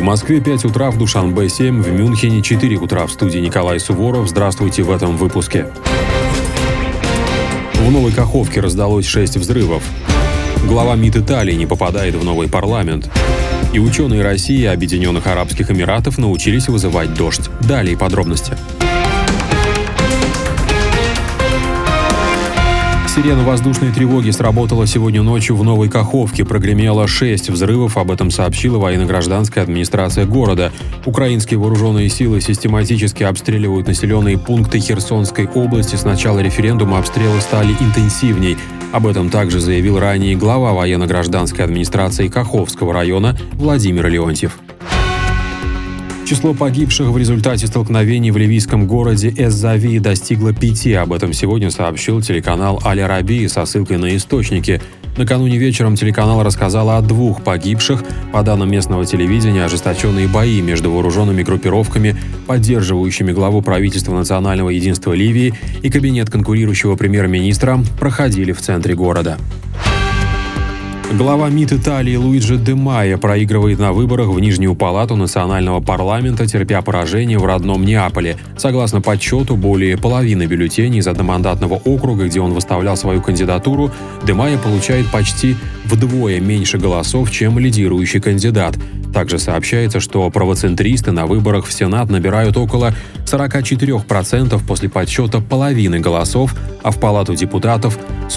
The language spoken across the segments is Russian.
В Москве 5 утра, в Душанбе 7, в Мюнхене 4 утра. В студии Николай Суворов. Здравствуйте в этом выпуске. В Новой Каховке раздалось 6 взрывов. Глава МИД Италии не попадает в новый парламент. И ученые России и Объединенных Арабских Эмиратов научились вызывать дождь. Далее подробности. Сирена воздушной тревоги сработала сегодня ночью в Новой Каховке. Прогремело 6 взрывов, об этом сообщила военно-гражданская администрация города. Украинские вооруженные силы систематически обстреливают населенные пункты Херсонской области. С начала референдума обстрелы стали интенсивней. Об этом также заявил ранее глава военно-гражданской администрации Каховского района Владимир Леонтьев. Число погибших в результате столкновений в ливийском городе Эз-Зави достигло 5. Об этом сегодня сообщил телеканал Аль-Арабия со ссылкой на источники. Накануне вечером телеканал рассказал о 2 погибших. По данным местного телевидения, ожесточенные бои между вооруженными группировками, поддерживающими главу правительства национального единства Ливии и кабинет конкурирующего премьер-министра, проходили в центре города. Глава МИД Италии Луиджи Де Майо проигрывает на выборах в Нижнюю палату национального парламента, терпя поражение в родном Неаполе. Согласно подсчету, более половины бюллетеней из одномандатного округа, где он выставлял свою кандидатуру, Де Майо получает почти вдвое меньше голосов, чем лидирующий кандидат. Также сообщается, что правоцентристы на выборах в Сенат набирают около 44% после подсчета половины голосов, а в Палату депутатов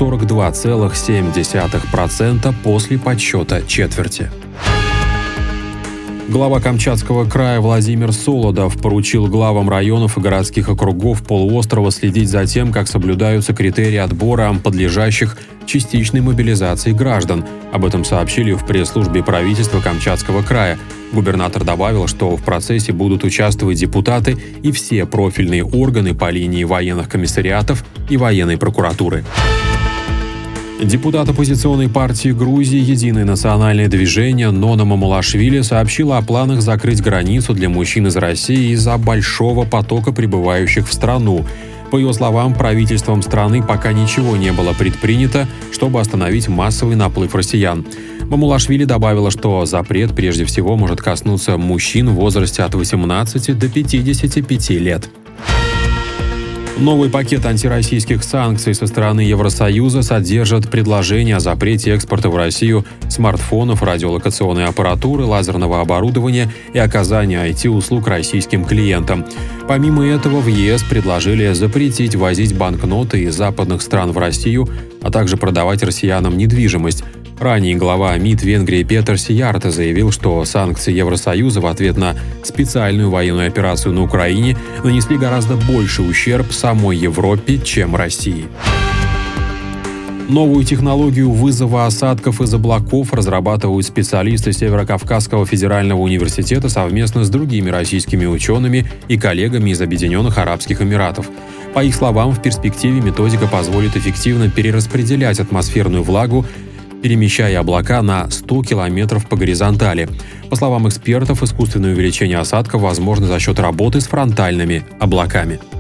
42,7% после подсчета четверти. Глава Камчатского края Владимир Солодов поручил главам районов и городских округов полуострова следить за тем, как соблюдаются критерии отбора подлежащих частичной мобилизации граждан. Об этом сообщили в пресс-службе правительства Камчатского края. Губернатор добавил, что в процессе будут участвовать депутаты и все профильные органы по линии военных комиссариатов и военной прокуратуры. Депутат оппозиционной партии Грузии «Единое национальное движение» Нона Мамулашвили сообщила о планах закрыть границу для мужчин из России из-за большого потока прибывающих в страну. По ее словам, правительством страны пока ничего не было предпринято, чтобы остановить массовый наплыв россиян. Мамулашвили добавила, что запрет прежде всего может коснуться мужчин в возрасте от 18 до 55 лет. Новый пакет антироссийских санкций со стороны Евросоюза содержит предложение о запрете экспорта в Россию смартфонов, радиолокационной аппаратуры, лазерного оборудования и оказания IT-услуг российским клиентам. Помимо этого, в ЕС предложили запретить возить банкноты из западных стран в Россию, а также продавать россиянам недвижимость. Ранее глава МИД Венгрии Петер Сиярто заявил, что санкции Евросоюза в ответ на специальную военную операцию на Украине нанесли гораздо больше ущерб самой Европе, чем России. Новую технологию вызова осадков из облаков разрабатывают специалисты Северо-Кавказского федерального университета совместно с другими российскими учеными и коллегами из Объединенных Арабских Эмиратов. По их словам, в перспективе методика позволит эффективно перераспределять атмосферную влагу, перемещая облака на 100 километров по горизонтали. По словам экспертов, искусственное увеличение осадков возможно за счет работы с фронтальными облаками.